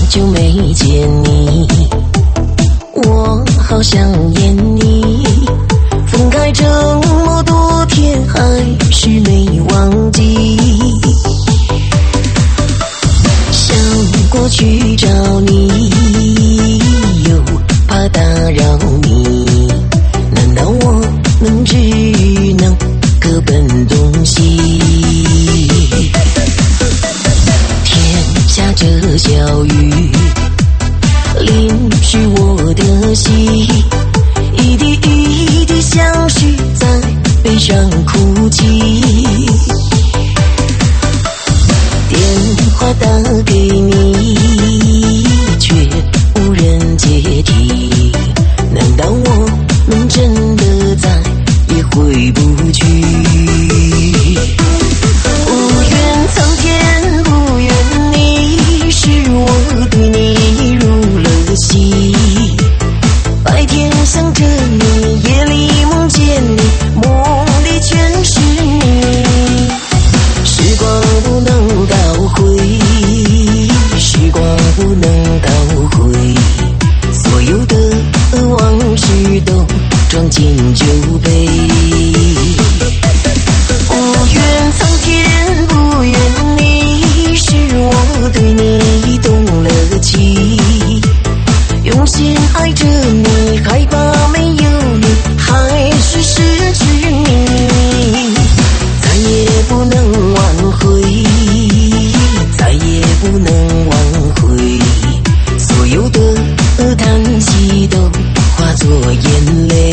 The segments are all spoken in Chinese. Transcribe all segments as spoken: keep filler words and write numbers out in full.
久没见你，我好想念你。分开这么多天，还是没忘记。想过去找你，又怕打扰你。难道我们只能各奔东西？天下着小雨，淋湿我的心，一滴一滴相许，在悲伤哭泣。电话打给你，却无人接听。难道我们真的再也回不去？不愿苍天，不愿你，是我对你入了戏。白天想着你，夜里梦见你，梦里全是你。时光不能倒回，时光不能倒回，所有的往事都装进酒杯。不愿苍天，不愿你，是我对你动了情。用心爱着你，害怕没有你，还是失去你。再也不能挽回，再也不能挽回，所有的叹息都化作眼泪。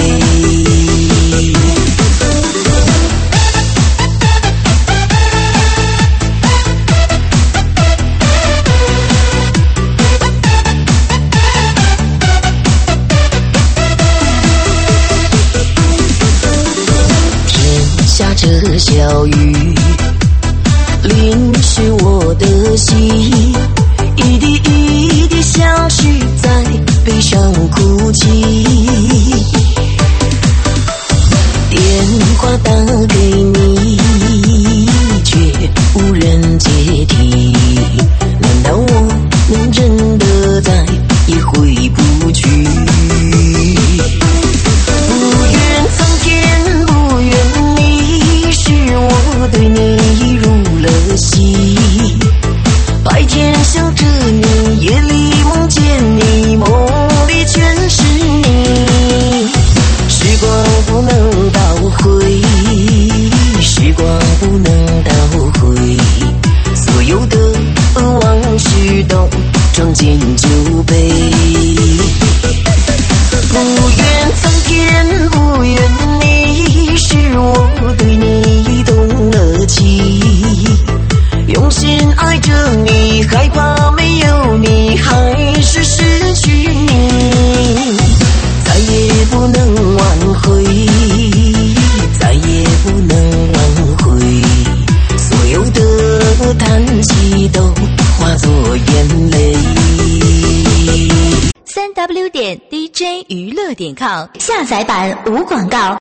天下着小雨，淋湿我的心，一滴一滴相许，在悲伤哭泣。电话打给你，却无人接听。难道我们真的再也回不去？不愿苍天，不愿你，是我对你入了戏。白天想着你，夜里梦见你，梦里全是你。时光不能倒回，时光不能倒回，所有的往事都装进酒杯。不愿苍天，不愿你，是我对你动了情。用心爱着你，害怕没有你，还是失去你。再也不能挽回，再也不能挽回，所有的叹息都化作眼泪。 三 w 点 d j 娱乐点 com 下载版无广告。